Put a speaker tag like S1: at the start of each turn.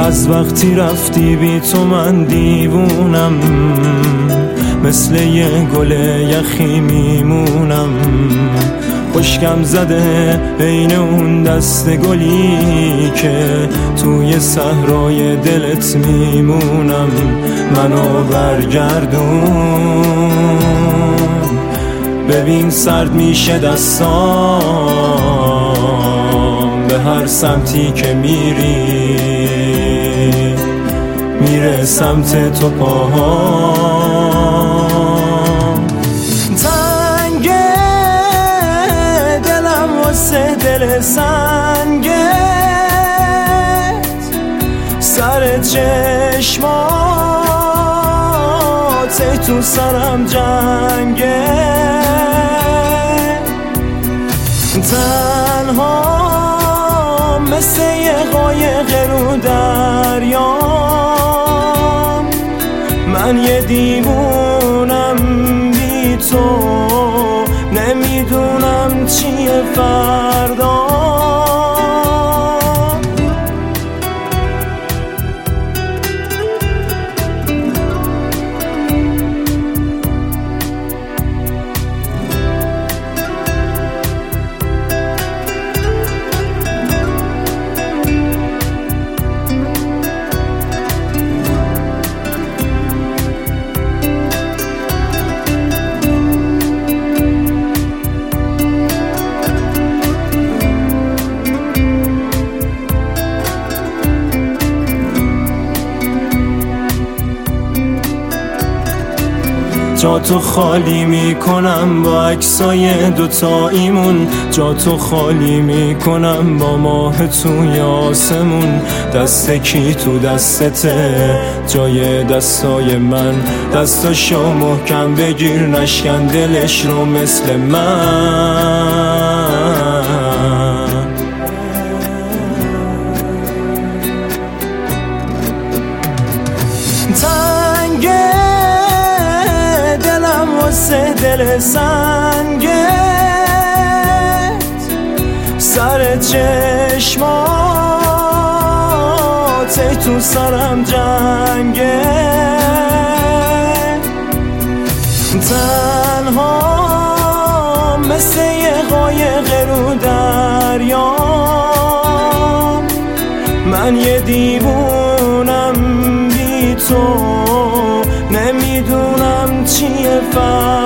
S1: از وقتی رفتی بی تو من دیوونم، مثل یه گل یخی میمونم. خشکم زده بین اون دست گلی که توی صحرای دلت میمونم. منو برگردون، ببین سرد میشه دستام، به هر سمتی که میری میره سمت تو پاهام. تنگ دلم واسه دل سنگت، سر چشمات تو سرم جنگه. تنها مثل یه قایق رو دریام، من یه دیوونم بی تو، نمیدونم چیه فردا. جا تو خالی میکنم با عکسای دوتاییمون، جا تو خالی میکنم با ماه توی آسمون. دست کی تو دستته جای دستای من، دستاشو محکم بگیر نشکن دلش رو مثل من. واسه دل سنگت، سر چشمات تو سرم جنگه. تنها مثل یه قایق رو دریام، من یه دیوونم بی تو، نمیدونم چیه فردا.